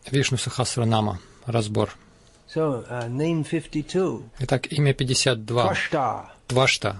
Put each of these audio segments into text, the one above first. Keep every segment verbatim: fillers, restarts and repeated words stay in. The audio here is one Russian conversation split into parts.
Вишну Сахасранама. Разбор. So, uh, name fifty-two. Итак, имя пятьдесят два. Twashta. Твашта.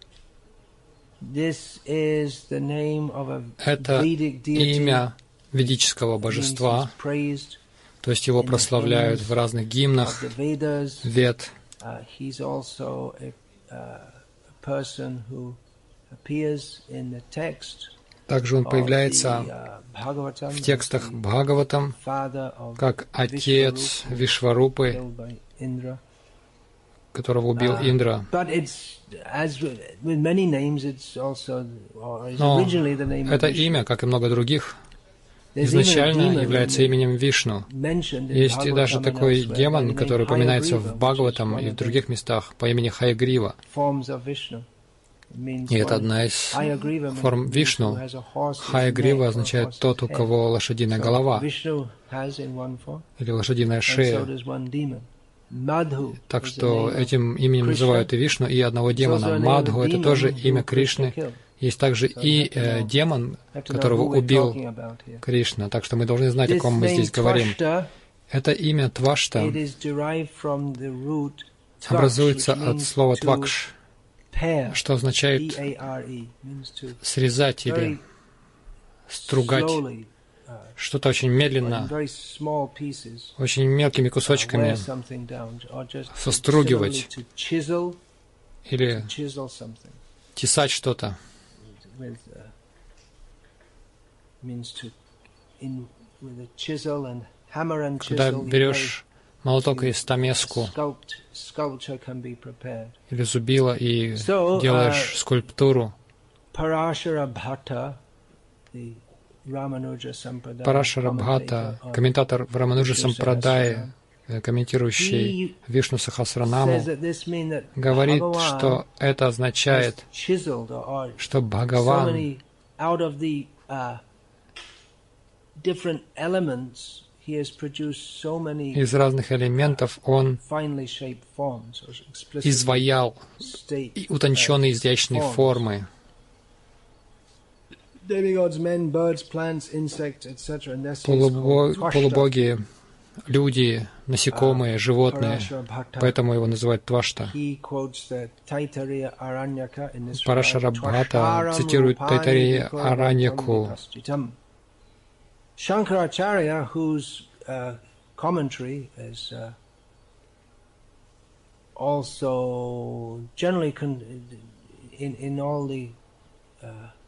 This is the name of a Это Vedic deity. имя ведического божества, Praised то есть его прославляют в разных гимнах of the Vedas. Вед. Uh, he's also a, uh, a person who appears in the text. Также он of появляется the, uh, Bhagavatam, в текстах Бхагаватам father of как отец Вишварупы, killed by Indra. которого убил Индра. But it's, as with many names, it's also, or it's Но originally the name of это Vishnu. имя, как и много других, There's even a изначально demon является именем Вишну. mentioned in Есть и Bhagavatam даже and такой elsewhere by демон, the name который упоминается в Hayagriva, which is Бхагаватам one и of в the других местах по имени Хайагрива. forms of Vishnu. It means И это one- одна из Hayagriva форм means Вишну. who has a horse's Хайагрива neck or означает horse's тот, у head. кого лошадиная So голова Vishnu has in one form, или лошадиная and so шея. does one demon. Madhu Так is the что name of этим именем Krishna. называют и Вишну, и одного It's also демона. the name of Мадху — a это demon тоже who имя Krishna Кришны. killed. Есть также So и you have to э, know- демон, have to know которого who we're убил talking about here. Кришна. Так что мы должны знать, о This ком мы name здесь говорим. Twashta, Это имя Твашта it is derived from the root tvaksh, образуется which от means слова to твакш, pare, что означает T A R E, means to срезать или very стругать. slowly, Что-то очень or in медленно, very small pieces, очень мелкими uh, wear кусочками something down, or just состругивать similarly to chisel, или chisel something, тесать что-то. with uh, means to in with a chisel and hammer and Когда chisel. you берешь молоток и стамеску make sculpt, sculpture can be prepared. или зубило и So, делаешь uh, скульптуру. Parashara Bhatta, the Ramanuja Sampradaya Парашара Бхата, commentator on комментатор в Рамануджа Vishnu Сампрадае, Sahasranam, э, комментирующий he Вишну Сахасранаму, says that this means that говорит, Bhagavan что это has означает, chiseled or что so Бхагаван many out of the uh, different elements he has produced so many из разных элементов он finely shaped forms or explicitly изваял state и утонченные изящные forms. формы. Demigods, men, birds, plants, insects, et cetera. And that's Полубо- called полубоги, люди, насекомые, животные, Parashara Bhatta. поэтому его называют Твашта. He quotes the Taittiriya Aranyaka in this Парашара regard. Бхата Twashtaram цитирует rupani Тайтарея vikurvatam Араньяку. vipastitam. Shankaracharya, whose uh, commentary is uh, also generally con- in in all the uh,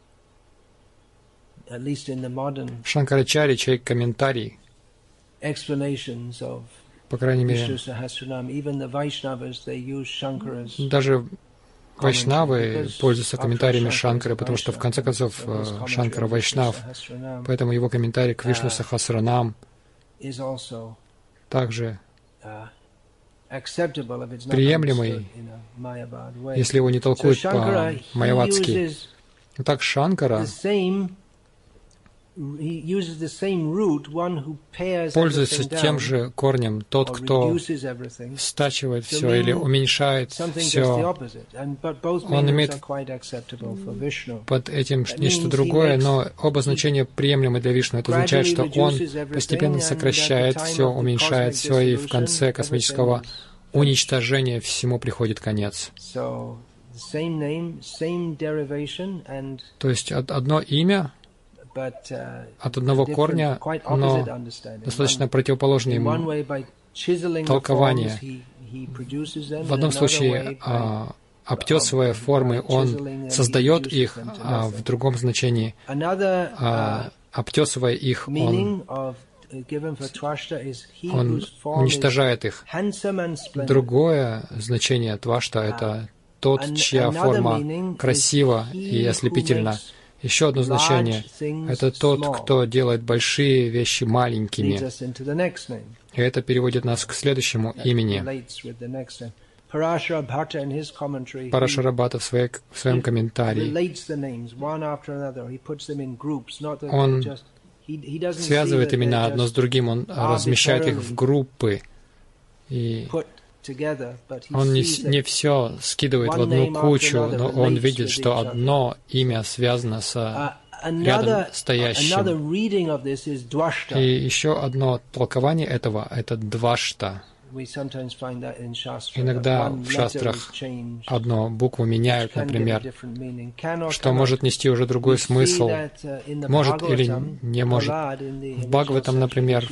at least in the modern Шанкарачари, чей комментарий, explanations of по крайней Vishnu мере, Sahasranam, even the Vaishnavas, they use Shankara's даже вайшнавы because пользуются комментариями Shankara is Шанкары, a потому что в Vaishnava, конце концов so his э, commentary Шанкара on Vishnu вайшнав, Sahasranam поэтому его комментарий к Вишну А. Сахасранам is also также uh, acceptable if it's not приемлемый, understood in a Mayavad way. если его не So толкуют Shankara, he по-майавадски. uses Итак, Шанкара the same he uses the same root, one who pairs пользуется everything тем down же корнем, тот, or кто reduces everything, стачивает to все или mean уменьшает something just the все. opposite. And but both Он meanings имеет are quite acceptable for Vishnu. Под этим That нечто means he другое, makes- но оба значения приемлемы для Вишну. Это означает, что он постепенно сокращает все, уменьшает все, и в конце космического уничтожения всему приходит конец. So the same name, same derivation, and То есть од- одно имя but uh, от одного different, корня, quite но opposite understanding. достаточно One- противоположные in one ему. way, by chiseling the толкование. forms, he, he produces them. В In одном another случае, way, by а, обтесывая формы, он создает их, а в другом значении, another uh, а, обтесывая их, он, meaning of uh, given for Twashta is he он whose form is уничтожает их. handsome and splendid. Другое значение Твашта — это тот, An- чья another форма meaning is красива he и who ослепительна. makes Еще одно значение large things — это тот, small. кто делает большие вещи Leads маленькими. us into the next name. И это переводит нас к следующему That имени. relates with the next name. Parashara Bhatta in his commentary, he Парашара Бхатта в, своей, в своем комментарии relates the names one after another. He puts them in groups, not that Он they're just. He, he doesn't see связывает that имена they're одно с just другим, он размещает их в группы. И put together, but he он не, sees не that все скидывает в одну кучу, но он видит, что одно имя связано с uh, рядом стоящим. И еще одно толкование этого — это двашта. Иногда в шастрах одну букву меняют, например, что может нести уже другой смысл, может или не может. В Бхагаватам, например,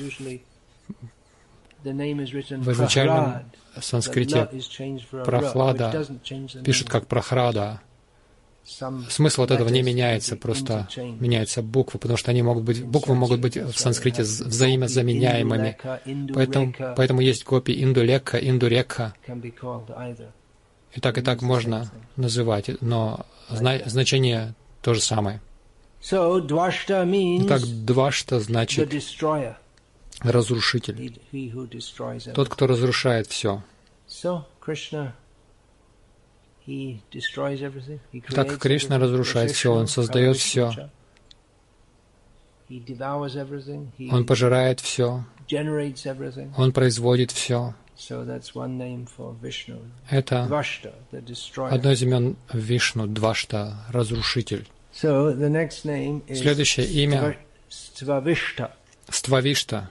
в изначальном санскрите Прохлада пишут как Прохрада. Смысл от этого не меняется, просто меняются буквы, потому что они могут быть, буквы могут быть в санскрите взаимозаменяемыми. Поэтому, поэтому есть гопи Индулека, Индурекха. И так, и так можно называть, но зна- значение то же самое. Итак, двашта значит разрушитель, тот, кто разрушает все. Так Кришна разрушает все, Он создает все, Он пожирает все, Он производит все. Это одно из имен Вишну, Двашта, разрушитель. Следующее имя Ствавишта,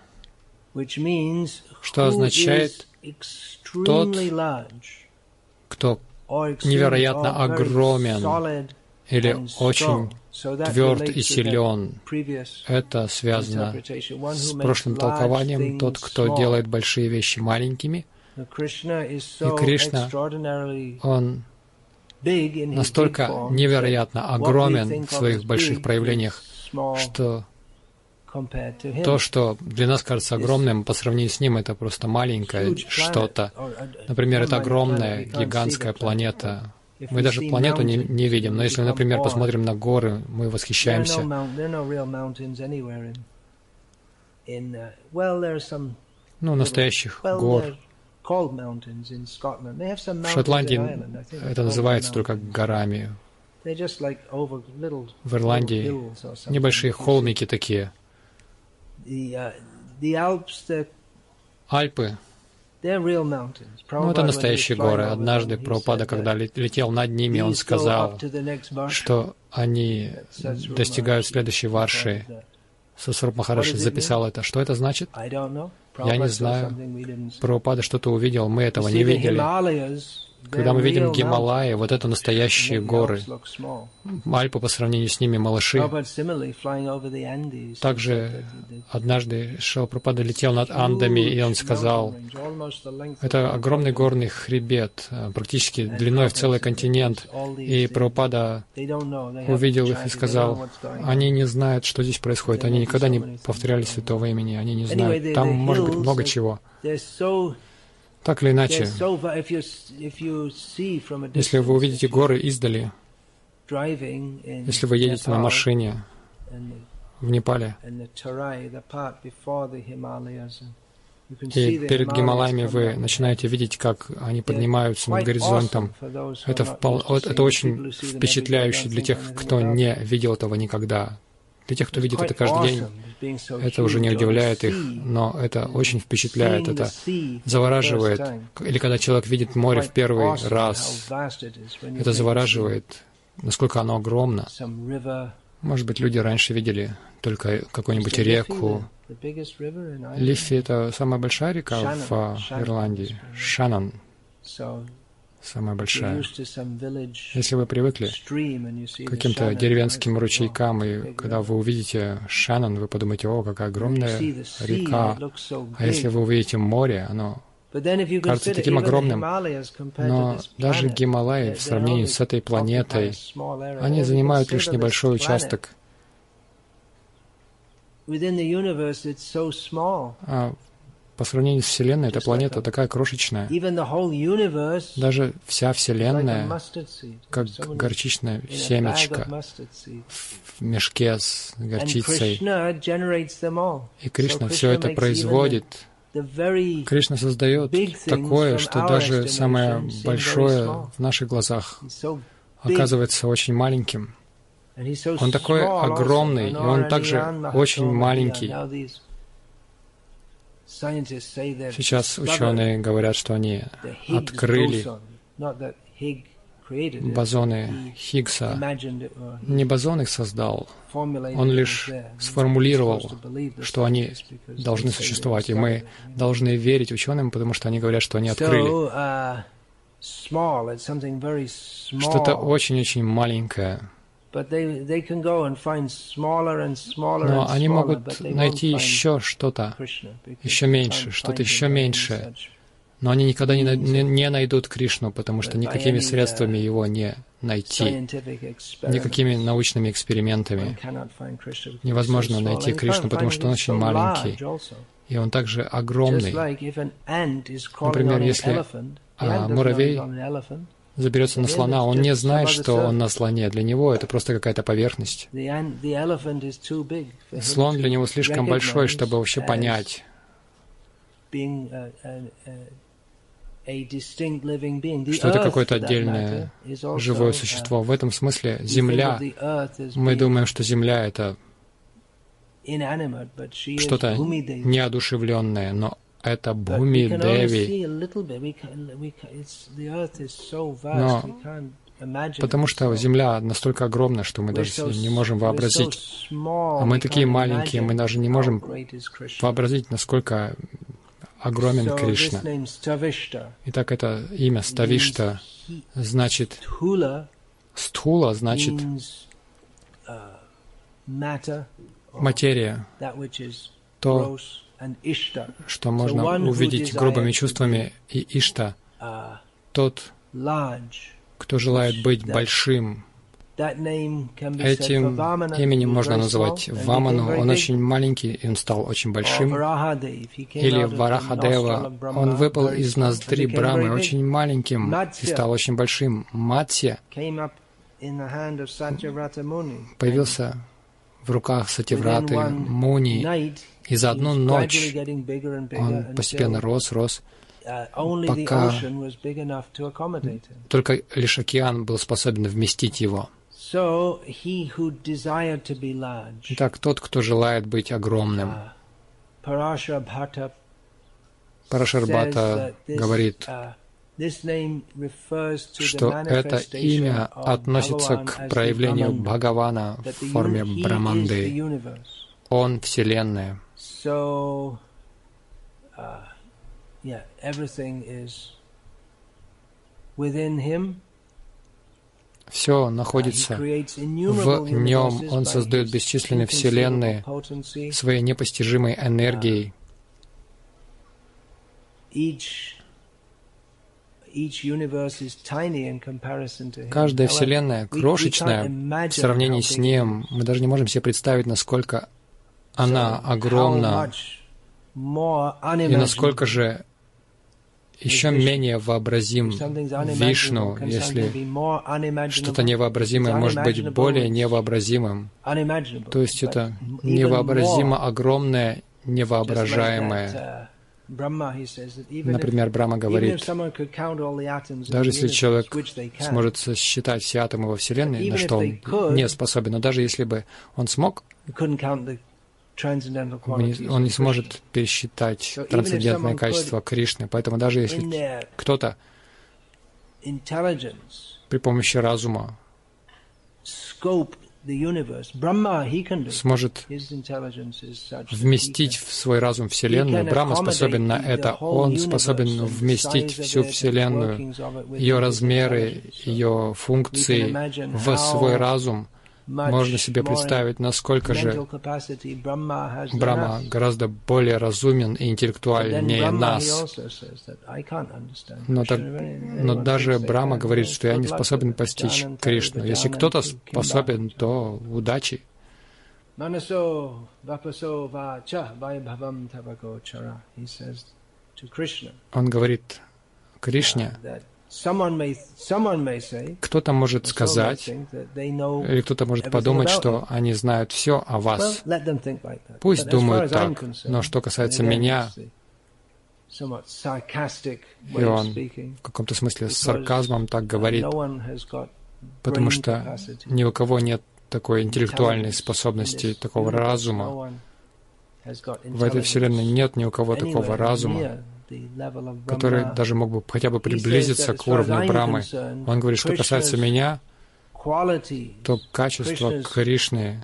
что означает тот, кто невероятно огромен или очень тверд и силен. Это связано с прошлым толкованием. Тот, кто делает большие вещи маленькими. И Кришна, Он настолько невероятно огромен в своих больших проявлениях, что то, что для нас кажется огромным, по сравнению с Ним, это просто маленькое что-то. Например, это огромная, гигантская планета. Мы даже планету не, не видим, но если, например, посмотрим на горы, мы восхищаемся. Ну, настоящих гор. В Шотландии это называется только горами. В Ирландии небольшие холмики такие. Альпы, ну, это настоящие горы. Однажды Прабхупада, когда летел над ними, он сказал, что они достигают следующей варши. Сасруп Махарадж записал это. Что это значит? Я не знаю. Прабхупада что-то увидел, мы этого не видели. Когда мы видим Гималаи, вот это настоящие горы. Альпы по сравнению с ними малыши. Также однажды Шрила Прабхупада летел над Андами, и он сказал, это огромный горный хребет, практически длиной в целый континент. И Прабхупада увидел их и сказал, они не знают, что здесь происходит, они никогда не повторяли святого имени, они не знают. Там может быть много чего. Так или иначе, если вы увидите горы издали, если вы едете на машине в Непале, и перед Гималаями вы начинаете видеть, как они поднимаются над горизонтом, это, впол... это очень впечатляюще для тех, кто не видел этого никогда. Для тех, кто видит это каждый день, это уже не удивляет их, но это очень впечатляет, это завораживает. Или когда человек видит море в первый раз, это завораживает, насколько оно огромно. Может быть, люди раньше видели только какую-нибудь реку. Лиффи — это самая большая река в Ирландии. Шаннон — самая большая. Если вы привыкли к каким-то деревенским ручейкам, и когда вы увидите Шаннон, вы подумаете, о, какая огромная река. А если вы увидите море, оно кажется таким огромным. Но даже Гималаи в сравнении с этой планетой, они занимают лишь небольшой участок. А по сравнению с Вселенной, эта планета такая крошечная. Даже вся Вселенная, как горчичное семечко в мешке с горчицей. И Кришна все это производит. Кришна создает такое, что даже самое большое в наших глазах оказывается очень маленьким. Он такой огромный, и он также очень маленький. Сейчас ученые говорят, что они открыли бозоны Хиггса, не бозон их создал, он лишь сформулировал, что они должны существовать, и мы должны верить ученым, потому что они говорят, что они открыли что-то очень-очень маленькое. Но они могут найти еще что-то, еще меньше, что-то еще меньшее. Но они никогда не, не, не найдут Кришну, потому что никакими средствами его не найти, никакими научными экспериментами невозможно найти Кришну, потому что он очень маленький, и он также огромный. Например, если а, муравей заберется на слона, он не знает, что он на слоне. Для него это просто какая-то поверхность. Слон для него слишком большой, чтобы вообще понять, что это какое-то отдельное живое существо. В этом смысле Земля, мы думаем, что Земля — это что-то неодушевленное, но это Бхуми Деви. Но потому что Земля настолько огромна, что мы даже себе не можем вообразить. А мы такие маленькие, мы даже не можем вообразить, насколько огромен Кришна. Итак, это имя Ставишта значит Стхула, значит материя, то, что можно увидеть грубыми чувствами, и Ишта, тот, кто желает быть большим. Этим именем можно называть Ваману, он очень маленький, и он стал очень большим. Или Варахадева, он выпал из ноздри Брамы очень маленьким и стал очень большим. Матсья появился в руках Сативраты Муни, и за одну ночь он постепенно рос, рос, пока только лишь океан был способен вместить его. Итак, тот, кто желает быть огромным. Парашарбхата говорит, что это имя относится к проявлению Бхагавана в форме Браманды. Он — Вселенная. Все находится в нем. Он создает бесчисленные вселенные своей непостижимой энергией. Каждая вселенная крошечная в сравнении с ним. Мы даже не можем себе представить, насколько она огромна и насколько же еще менее вообразим Вишну, если что-то невообразимое может быть более невообразимым. То есть это невообразимо огромное, невоображаемое. Например, Брахма говорит, даже если человек сможет сосчитать все атомы во Вселенной, на что он не способен, но даже если бы он смог, он не сможет пересчитать трансцендентное качество Кришны. Поэтому даже если кто-то при помощи разума сможет вместить в свой разум Вселенную, Брахма способен на это. Он способен вместить всю Вселенную, ее размеры, ее функции в свой разум. Можно себе представить, насколько же Брахма гораздо более разумен и интеллектуальнее нас. Но, так, но даже Брахма говорит, что я не способен постичь Кришну. Если кто-то способен, то удачи. Он говорит Кришне, кто-то может сказать, или кто-то может подумать, что они знают все о вас. Пусть думают так, но что касается меня, и он в каком-то смысле с сарказмом так говорит, потому что ни у кого нет такой интеллектуальной способности, такого разума. В этой Вселенной нет ни у кого такого разума, который даже мог бы хотя бы приблизиться к уровню Брамы. Он говорит, что касается меня, то качество Кришны,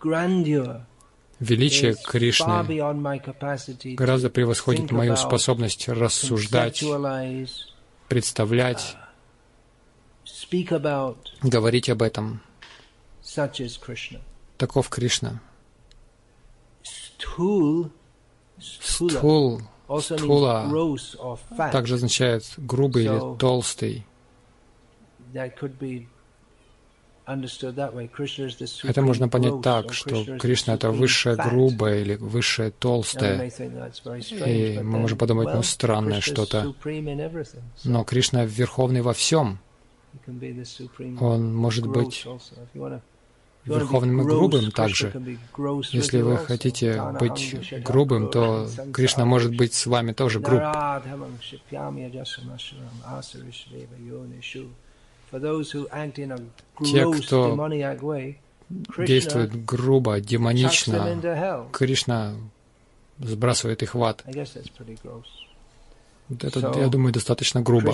величие Кришны гораздо превосходит мою способность рассуждать, представлять, говорить об этом. Таков Кришна. Стхул, стхула также означает грубый или толстый. Это можно понять так, что Кришна — это высшее грубое или высшее толстое. И мы можем подумать, ну, странное что-то. Но Кришна верховный во всем. Он может быть верховным и грубым также. Если вы хотите быть грубым, то Кришна может быть с вами тоже груб. Те, кто действует грубо, демонично, Кришна сбрасывает их в ад. Это, я думаю, достаточно грубо.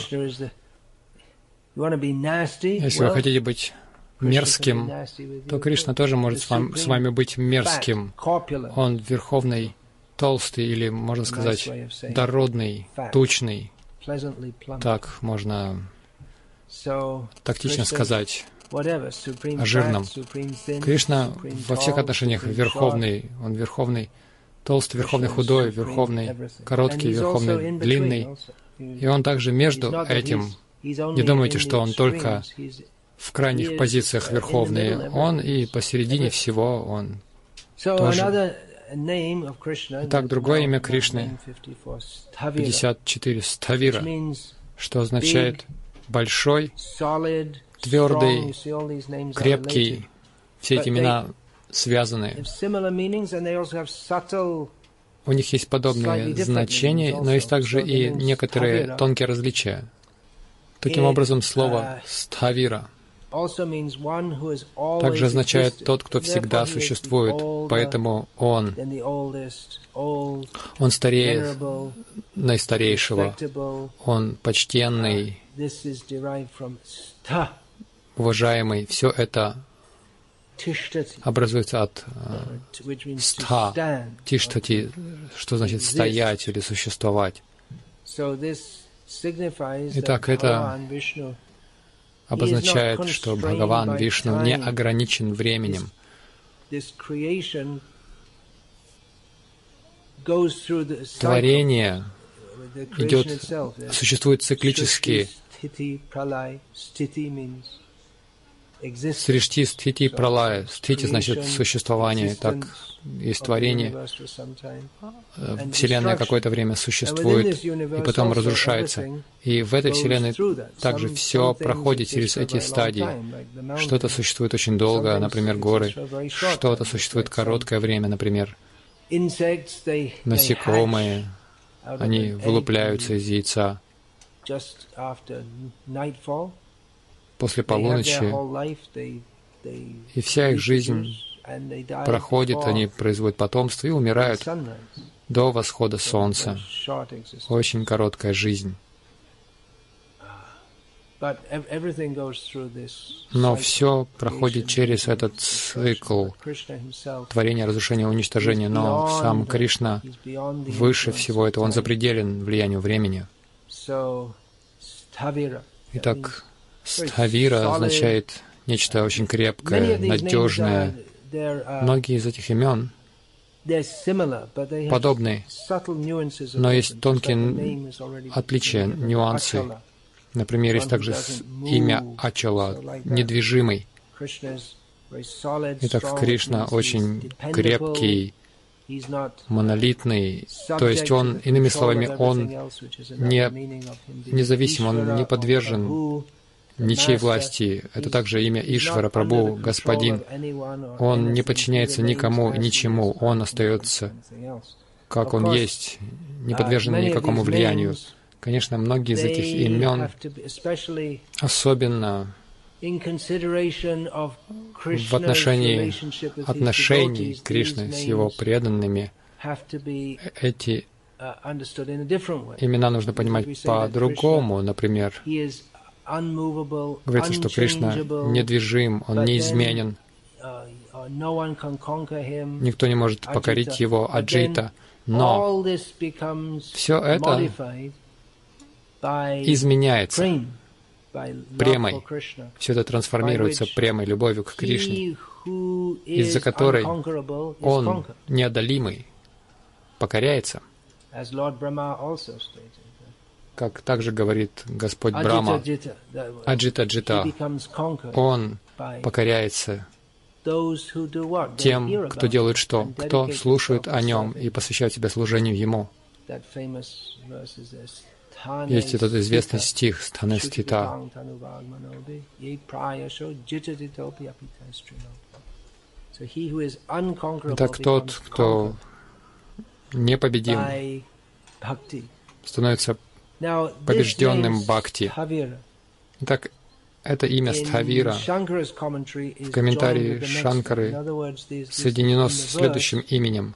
Если вы хотите быть мерзким, то Кришна тоже может с вами, с вами быть мерзким. Он верховный, толстый, или, можно сказать, дородный, тучный. Так можно тактично сказать о жирном. Кришна во всех отношениях верховный. Он верховный, толстый, верховный, худой, верховный, короткий, верховный, длинный. И он также между этим. Не думайте, что он только в крайних позициях верховный. Он и посередине всего он тоже. Итак, другое имя Кришны пятьдесят четыре — Стхавира, что означает большой, твердый, крепкий. Все эти имена связаны. У них есть подобные значения, но есть также и некоторые тонкие различия. Таким образом, слово «стхавира» также означает «тот, кто всегда существует», поэтому он, он старее наистарейшего, он почтенный, уважаемый. Все это образуется от э, стха, тиштати, что значит «стоять» или «существовать». Итак, это обозначает, что Бхагаван Вишну не ограничен временем. Творение идет, существует циклически. Сришти, стхити, пралая. Стхити значит существование. Так, есть творение. Вселенная какое-то время существует и потом разрушается. И в этой Вселенной также все проходит через эти стадии. Что-то существует очень долго, например, горы. Что-то существует короткое время, например, насекомые. Они вылупляются из яйца. После полуночи, и вся их жизнь проходит, они производят потомство и умирают до восхода солнца. Очень короткая жизнь. Но все проходит через этот цикл творения, разрушения, уничтожения. Но сам Кришна выше всего этого, он запределен влиянию времени. Итак, Стхавира означает нечто очень крепкое, надежное. Многие из этих имен подобны, но есть тонкие отличия, нюансы. Например, есть также имя Ачала, недвижимый. Итак, Кришна очень крепкий, монолитный, то есть он, иными словами, он не независим, он не подвержен ничьей власти. Это также имя Ишвара, Прабху, Господин. Он не подчиняется никому, ничему. Он остается, как он есть, не подвержен никакому влиянию. Конечно, многие из этих имен, особенно в отношении отношений Кришны с его преданными, эти имена нужно понимать по-другому. Например, говорится, что Кришна недвижим, Он неизменен, никто не может покорить Его, аджита. Но все это изменяется премой. Все это трансформируется премой, любовью к Кришне, из-за которой Он неодолимый покоряется. Как также говорит Господь Брахма, аджита-джита, Он покоряется тем, кто делает что? Кто слушает о Нем и посвящает себя служению Ему. Есть этот известный стих «Стхане стита». Итак, тот, кто непобедим, становится побежденным бхакти. Итак, это имя Стхавира в комментарии Шанкары соединено с следующим именем.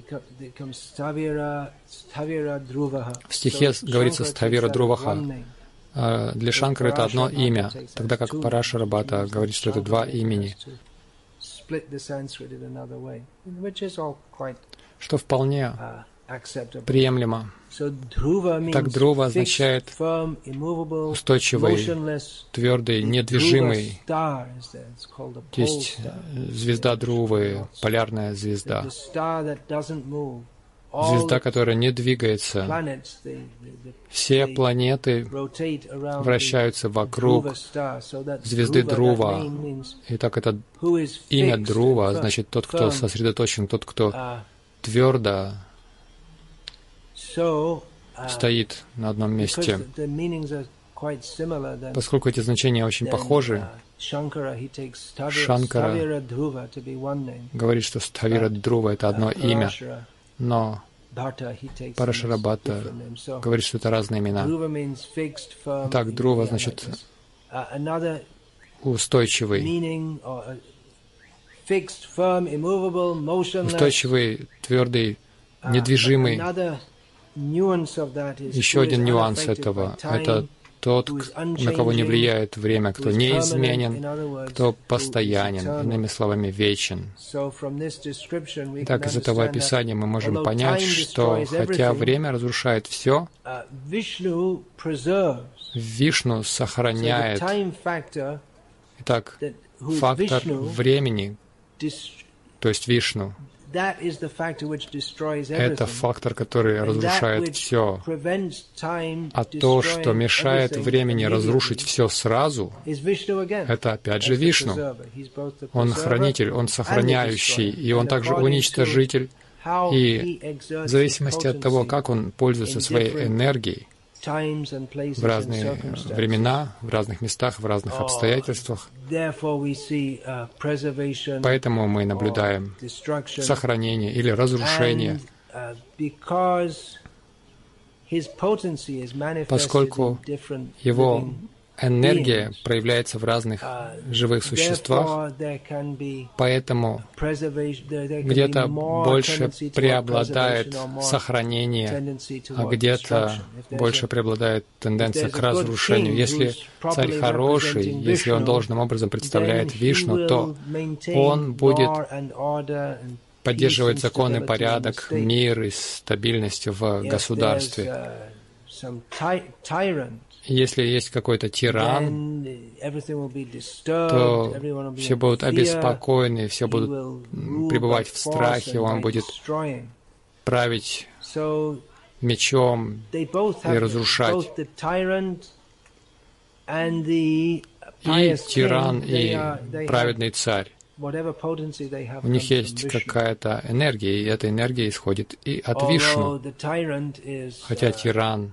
В стихе говорится Стхавира Друваха. Для Шанкары это одно имя, тогда как Парашара Бхатта говорит, что это два имени, что вполне приемлемо. Так Друва означает устойчивый, твердый, недвижимый. Есть звезда Друвы, полярная звезда. Звезда, которая не двигается. Все планеты вращаются вокруг звезды Друва. Итак, это имя Друва, значит тот, кто сосредоточен, тот, кто твердо стоит на одном месте. Поскольку эти значения очень похожи, Шанкара говорит, что Стхавира Друва — это одно имя, но Парашара Бхатта говорит, что это разные имена. Итак, Друва значит устойчивый, устойчивый, твердый, недвижимый. Еще один нюанс этого — это тот, на кого не влияет время, кто неизменен, кто постоянен, иными словами, вечен. Так, из этого описания мы можем понять, что хотя время разрушает все, Вишну сохраняет. Итак, фактор времени, то есть Вишну, это фактор, который разрушает все. А то, что мешает времени разрушить все сразу, это опять же Вишну. Он хранитель, он сохраняющий, и он также уничтожитель. И в зависимости от того, как он пользуется своей энергией, в разные времена, в разных местах, в разных обстоятельствах. Поэтому мы наблюдаем сохранение или разрушение, поскольку его энергия проявляется в разных живых существах, поэтому где-то больше преобладает сохранение, а где-то больше преобладает тенденция к разрушению. Если царь хороший, если он должным образом представляет Вишну, то он будет поддерживать закон и порядок, мир и стабильность в государстве. Если есть какой-то тиран, то все будут обеспокоены, все будут пребывать в страхе, он будет править мечом и разрушать. И тиран, и праведный царь. У них есть какая-то энергия, и эта энергия исходит и от Вишну. Хотя тиран,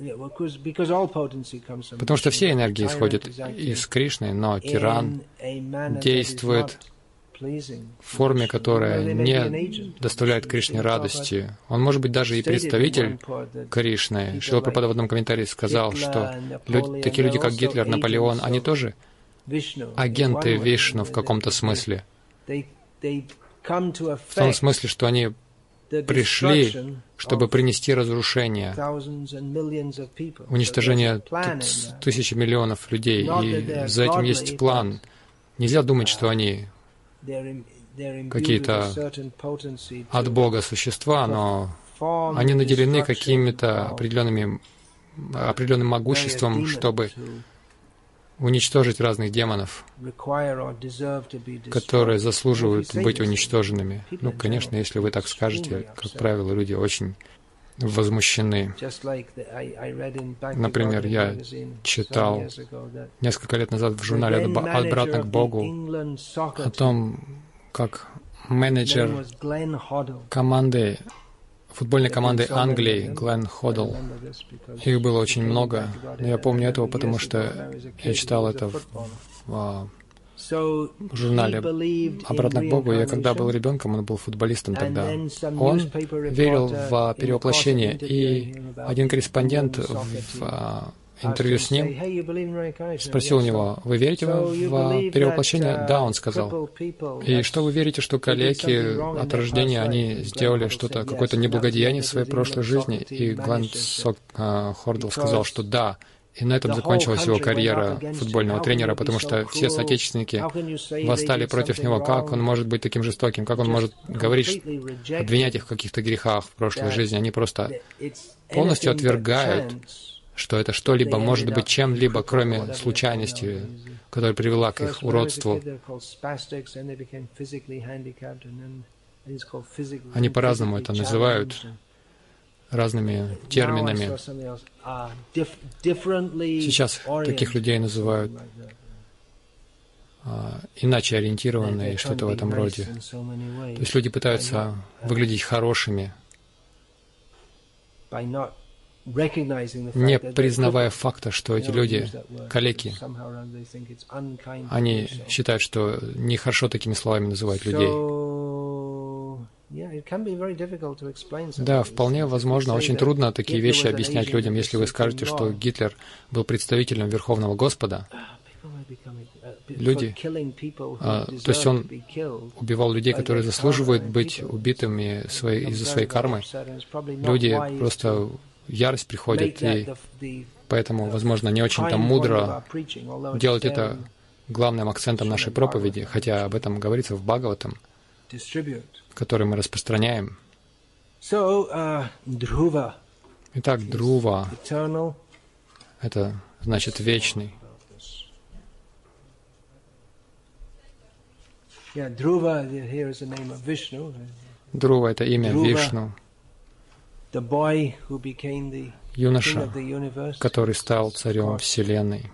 потому что все энергии исходят из Кришны, но тиран действует в форме, которая не доставляет Кришне радости. Он может быть даже и представитель Кришны. Шрила Прабхупада в одном комментарии сказал, что люди, такие люди, как Гитлер, Наполеон, они тоже агенты Вишну в каком-то смысле. В том смысле, что они пришли, чтобы принести разрушение, уничтожение тысячи миллионов людей. И за этим есть план. Нельзя думать, что они какие-то от Бога существа, но они наделены какими-то определенными, определенным могуществом, чтобы уничтожить разных демонов, которые заслуживают быть уничтоженными. Ну, конечно, если вы так скажете, как правило, люди очень возмущены. Например, я читал несколько лет назад в журнале «Обратно к Богу» о том, как менеджер команды, футбольной команды Англии, Глен Ходл, их было очень много, но я помню этого, потому что я читал это в, в, в журнале «Обратно к Богу». Я когда был ребенком, он был футболистом тогда. Он верил в перевоплощение, и один корреспондент в интервью с ним спросил у него: «Вы верите в, в перевоплощение?» «Да», он сказал. «И что вы верите, что калеки от рождения, они сделали что-то, какое-то неблагодеяние в своей прошлой жизни?» И Глен Ходл сказал, что да. И на этом закончилась его карьера футбольного тренера, потому что все соотечественники восстали против него. Как он может быть таким жестоким? Как он может говорить, обвинять их в каких-то грехах в прошлой жизни? Они просто полностью отвергают, что это что-либо может быть чем-либо, кроме случайности, которая привела к их уродству. Они по-разному это называют, разными терминами. Сейчас таких людей называют а, иначе ориентированные, что-то в этом роде. То есть люди пытаются выглядеть хорошими, не признавая факта, что эти люди калеки. Они считают, что нехорошо такими словами называть людей. Да, вполне возможно, очень трудно такие вещи объяснять людям, если вы скажете, что Гитлер был представителем Верховного Господа. Люди, а, то есть он убивал людей, которые заслуживают быть убитыми своей, из-за своей кармы. Люди просто ярость приходит, и поэтому, возможно, не очень-то мудро делать это главным акцентом нашей проповеди, хотя об этом говорится в Бхагаватам, который мы распространяем. Итак, Друва — это значит вечный. Друва — это имя Вишну. Юноша, который стал царем Вселенной.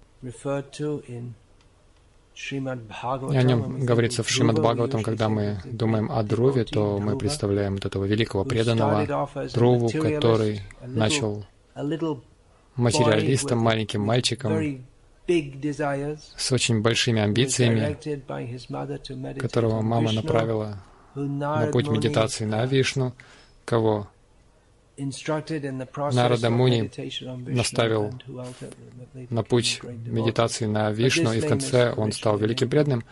И о нем говорится в Шримад Бхагаватам. Когда мы думаем о Друве, то мы представляем вот этого великого преданного Друву, который начал материалистом, маленьким мальчиком, с очень большими амбициями, которого мама направила на путь медитации на Вишну, кого Нарада Муни наставил на путь медитации на Вишну, и в конце он стал великим преданным.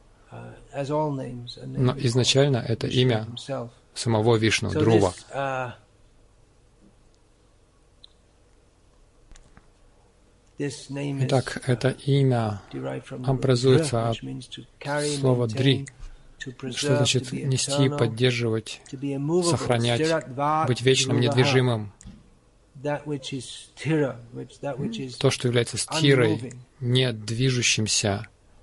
Но изначально это имя самого Вишну, Друва. Итак, это имя образуется от слова «дри», что значит нести, поддерживать, сохранять, быть вечным, недвижимым. То, что является стирой, недвижущимся,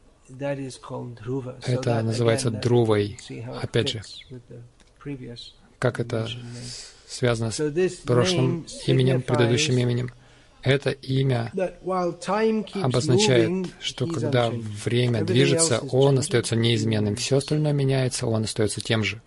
это называется Друвой. Опять же, как это связано с прошлым именем, предыдущим именем. Это имя обозначает, что когда время движется, он остается неизменным. Все остальное меняется, он остается тем же.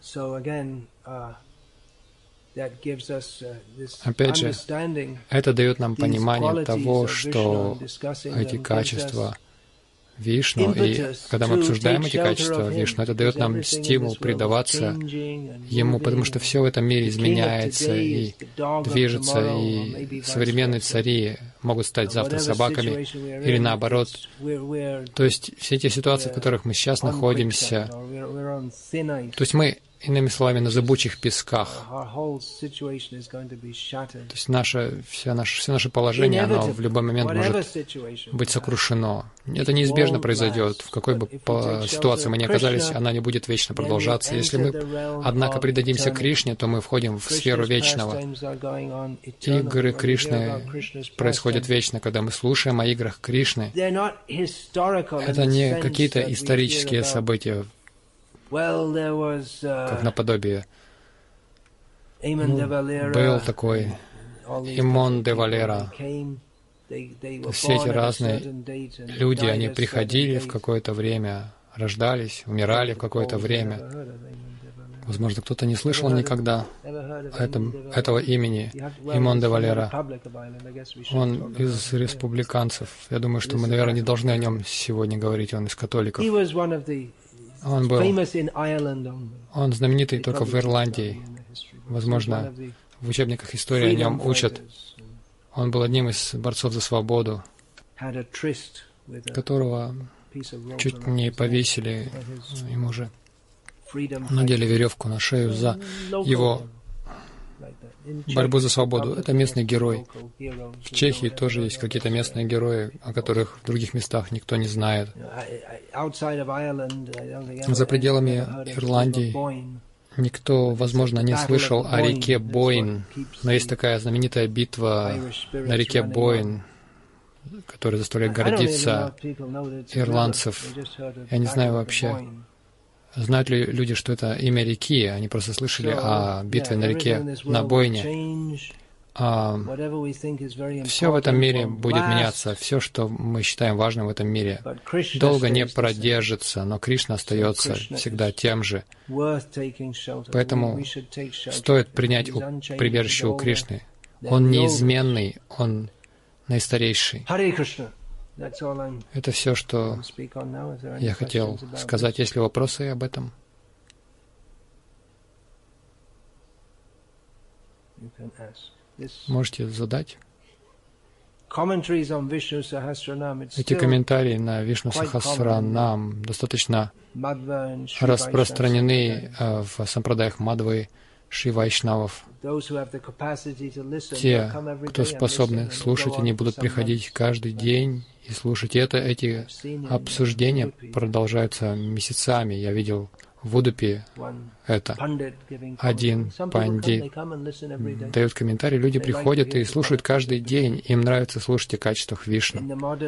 Опять же, это дает нам понимание того, что эти качества Вишну, и когда мы обсуждаем эти качества Вишну, это дает нам стимул предаваться Ему, потому что все в этом мире изменяется и движется, и современные цари могут стать завтра собаками, или наоборот. То есть все эти ситуации, в которых мы сейчас находимся, то есть мы иными словами, на зыбучих песках. Our whole situation is going to be shattered. То есть наше, все, наше, все наше положение, оно в любой момент Whatever может situation быть we have, сокрушено. Это it неизбежно won't произойдет. В какой last. бы But if we по- take ситуации shelter мы of ни оказались, Krishna, она не будет вечно then we продолжаться. Если enter мы, the realm однако, of предадимся eternity. Кришне, то мы входим в сферу Krishna's вечного. pastimes are going on Игры eternally. When we hear Кришны about Krishna's происходят pastimes, вечно, когда мы слушаем о играх Кришны. they're not historical in Это the не sense какие-то that we hear исторические about, события, well, there was как uh, наподобие. Eamon de Ну, Valera, был такой all these Имон different де people. Валера. They came, they, they were Все эти born at a разные certain date and люди, died они at a certain приходили в date. какое-то время, рождались, умирали в какое-то время. Возможно, кто-то не слышал никогда этом, этого имени Имон де Валера. Он из республиканцев. Я думаю, что мы, наверное, не должны о нем сегодня говорить. Он из католиков. Он был, он знаменитый только в Ирландии. Возможно, в учебниках истории о нем учат. Он был одним из борцов за свободу, которого чуть не повесили, ему же надели веревку на шею за его борьбу за свободу. Это местный герой. В Чехии тоже есть какие-то местные герои, о которых в других местах никто не знает. За пределами Ирландии никто, возможно, не слышал о реке Бойн, но есть такая знаменитая битва на реке Бойн, которая заставляет гордиться ирландцев. Я не знаю вообще, знают ли люди, что это имя реки. Они просто слышали о битве на реке, на Бойне. А все в этом мире будет меняться. Все, что мы считаем важным в этом мире, долго не продержится, но Кришна остается всегда тем же. Поэтому стоит принять прибежище у Кришны. Он неизменный, Он наистарейший. Это все, что я хотел сказать. Есть ли вопросы об этом? Можете задать. Эти комментарии на Вишну Сахасранам достаточно распространены в сампрадаях Мадхвы, Шри Вайшнавов. Те, кто способны слушать, они будут приходить каждый день и слушать. И это, эти обсуждения продолжаются месяцами. Я видел в Удупе это. Один пандит дает комментарий, люди приходят и слушают каждый день. Им нравится слушать о качествах Вишну.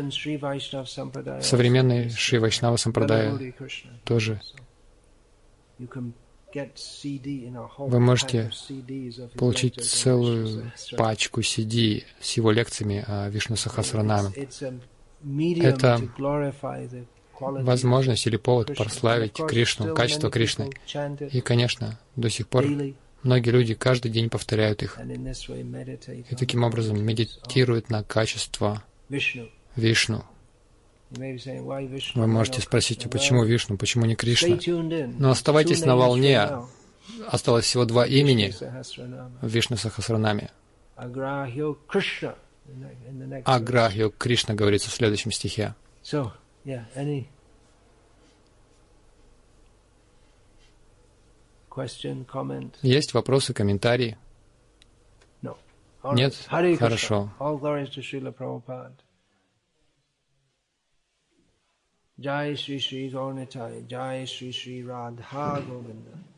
В современной Шри Вайшнава Сампрадая тоже вы можете получить целую пачку си ди с его лекциями о Вишну Сахасранаме. Это возможность или повод прославить Кришну, качество Кришны. И, конечно, до сих пор многие люди каждый день повторяют их. И таким образом медитируют на качество Вишну. Вы можете спросить, почему Вишну, почему не Кришна? Но оставайтесь на волне. Осталось всего два имени в Вишну Сахасранаме. Аграхьо Кришна говорится в следующем стихе. Есть вопросы, комментарии? Нет? Хорошо. Jai Shri Shri Gaurnitai, Jai Shri Shri Radha Govinda.